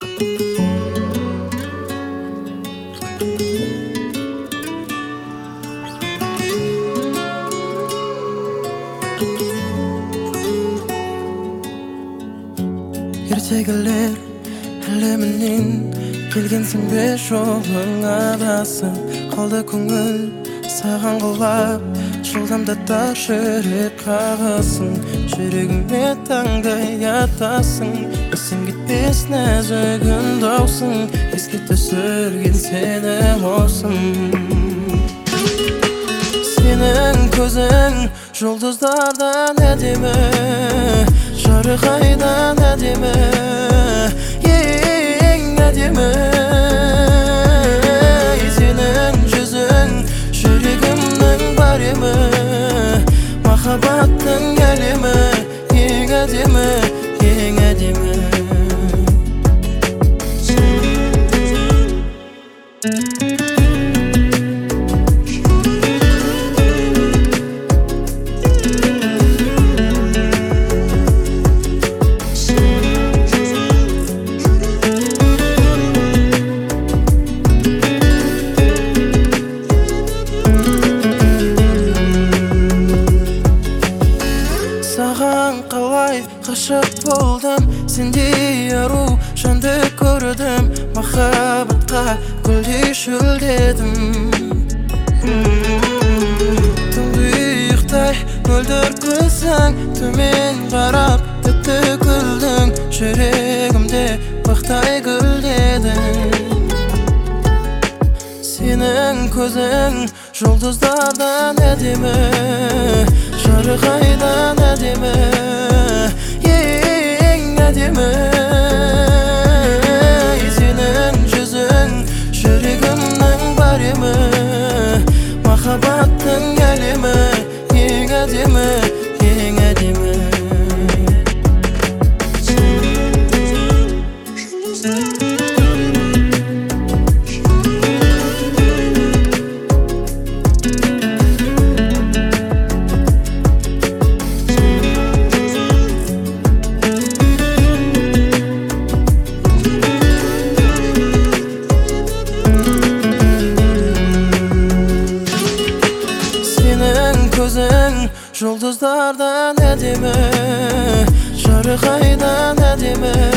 Ertegeler eleminin kelgensin be şoluna basın kaldı көңіл саған құлап жылдамда ташырып қағасың жүрегіме таңдай атасың есің кетпес нәзік үндаусың еске түсірген сені осың сенің көзің жұлдыздардан әдемі жарқырайдан әдемі ең әдемі сенің жүзің жүрегімнің баремі махаббаттың әлемі ең әдемі ең әдемі Саған қалай ғашық болдым сендей ару жанды көрдім махаббатқа гүлдей шөлдедім тұңғиықтай мөлдір көзің төмен қарап тіпті күлдің жүрегімде бақтай гүлдедің сенің көзің жұлдыздардан әдемі жарқырайдан әдемі ең әдемі сенің жүзің жүрегімнің баремі махаббаттың әлемі ең әдемі ең әдемі көзің жұлдыздардан әдемі жарқырайдан әдемі